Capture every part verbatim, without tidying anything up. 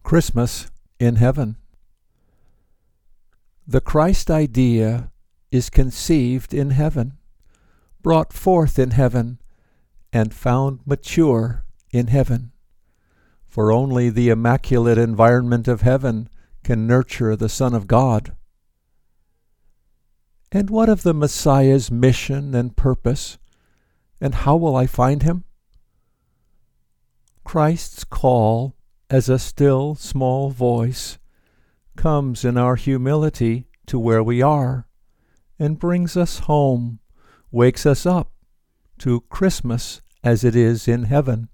Christmas in Heaven. The Christ idea is conceived in heaven, brought forth in heaven, and found mature in heaven. For only the immaculate environment of heaven can nurture the Son of God. And what of the Messiah's mission and purpose, and how will I find him? Christ's call as a still small voice comes in our humility to where we are, and brings us home, wakes us up to Christmas as it is in heaven.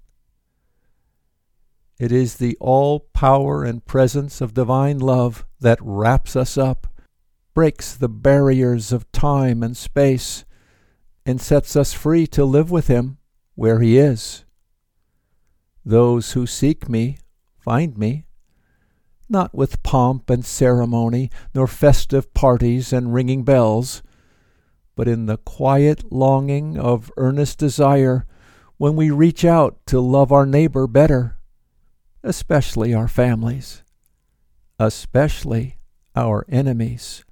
It is the all-power and presence of divine love that wraps us up, breaks the barriers of time and space, and sets us free to live with him where he is. Those who seek me find me, not with pomp and ceremony, nor festive parties and ringing bells, but in the quiet longing of earnest desire when we reach out to love our neighbor better, especially our families, especially our enemies.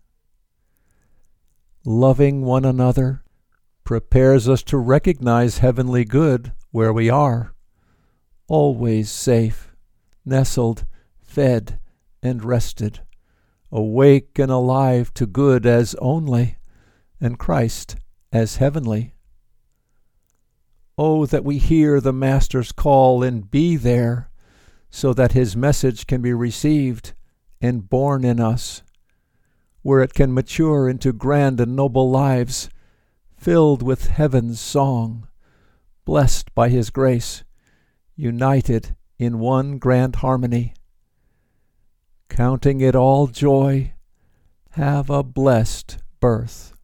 Loving one another prepares us to recognize heavenly good where we are, always safe, nestled, fed, and rested, awake and alive to good as only, and Christ as heavenly. Oh, that we hear the Master's call and be there, so that his message can be received and born in us, where it can mature into grand and noble lives, filled with heaven's song, blessed by his grace, united in one grand harmony. Counting it all joy, have a blessed birth.